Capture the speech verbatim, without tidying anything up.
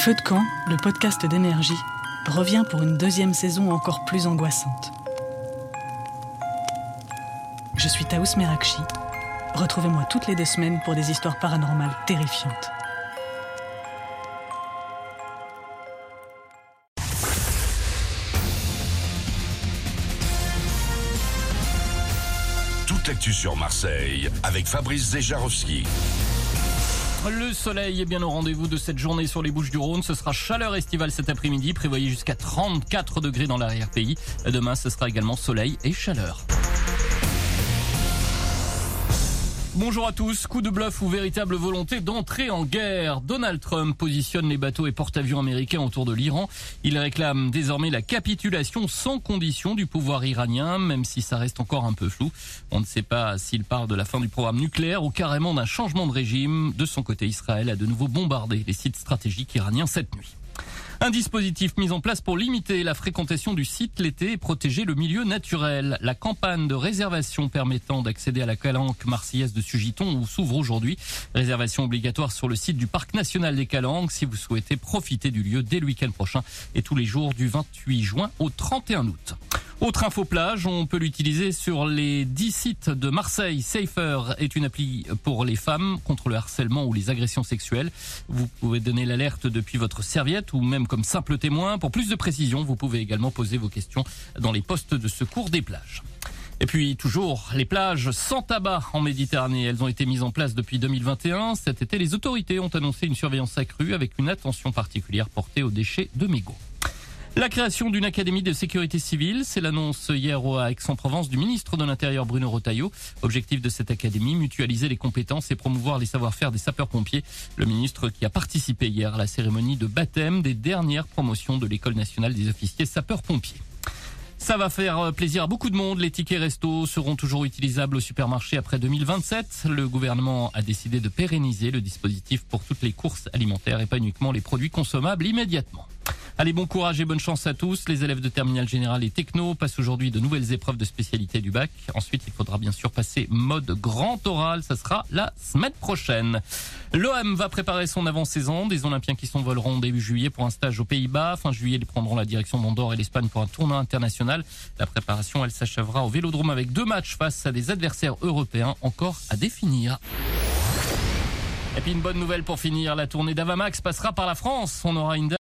Feu de camp, le podcast d'énergie, revient pour une deuxième saison encore plus angoissante. Je suis Taous Merakchi. Retrouvez-moi toutes les deux semaines pour des histoires paranormales terrifiantes. Toute l'actu sur Marseille avec Fabrice Zejarowski. Le soleil est bien au rendez-vous de cette journée sur les Bouches-du-Rhône. Ce sera chaleur estivale cet après-midi. Prévoyez jusqu'à trente-quatre degrés dans l'arrière-pays. Demain, ce sera également soleil et chaleur. Bonjour à tous. Coup de bluff ou véritable volonté d'entrer en guerre? Donald Trump positionne les bateaux et porte-avions américains autour de l'Iran. Il réclame désormais la capitulation sans condition du pouvoir iranien, même si ça reste encore un peu flou. On ne sait pas s'il parle de la fin du programme nucléaire ou carrément d'un changement de régime. De son côté, Israël a de nouveau bombardé les sites stratégiques iraniens cette nuit. Un dispositif mis en place pour limiter la fréquentation du site l'été et protéger le milieu naturel. La campagne de réservation permettant d'accéder à la calanque marseillaise de Sugiton s'ouvre aujourd'hui. Réservation obligatoire sur le site du Parc national des Calanques si vous souhaitez profiter du lieu dès le week-end prochain et tous les jours du vingt-huit juin au trente et un août. Autre info plage, on peut l'utiliser sur les dix sites de Marseille. Safer est une appli pour les femmes contre le harcèlement ou les agressions sexuelles. Vous pouvez donner l'alerte depuis votre serviette ou même comme simple témoin. Pour plus de précision, vous pouvez également poser vos questions dans les postes de secours des plages. Et puis toujours, les plages sans tabac en Méditerranée. Elles ont été mises en place depuis deux mille vingt et un. Cet été, les autorités ont annoncé une surveillance accrue avec une attention particulière portée aux déchets de mégots. La création d'une académie de sécurité civile, c'est l'annonce hier à Aix-en-Provence du ministre de l'Intérieur Bruno Retailleau. Objectif de cette académie, mutualiser les compétences et promouvoir les savoir-faire des sapeurs-pompiers. Le ministre qui a participé hier à la cérémonie de baptême des dernières promotions de l'École nationale des officiers sapeurs-pompiers. Ça va faire plaisir à beaucoup de monde. Les tickets resto seront toujours utilisables au supermarché après deux mille vingt-sept. Le gouvernement a décidé de pérenniser le dispositif pour toutes les courses alimentaires et pas uniquement les produits consommables immédiatement. Allez, bon courage et bonne chance à tous. Les élèves de terminale générale et techno passent aujourd'hui de nouvelles épreuves de spécialité du bac. Ensuite, il faudra bien sûr passer mode grand oral. Ça sera la semaine prochaine. L'O M va préparer son avant-saison. Des Olympiens qui s'envoleront début juillet pour un stage aux Pays-Bas. Fin juillet, ils prendront la direction d'Andorre et l'Espagne pour un tournoi international. La préparation, elle s'achèvera au Vélodrome avec deux matchs face à des adversaires européens encore à définir. Et puis une bonne nouvelle pour finir. La tournée d'Avamax passera par la France. On aura une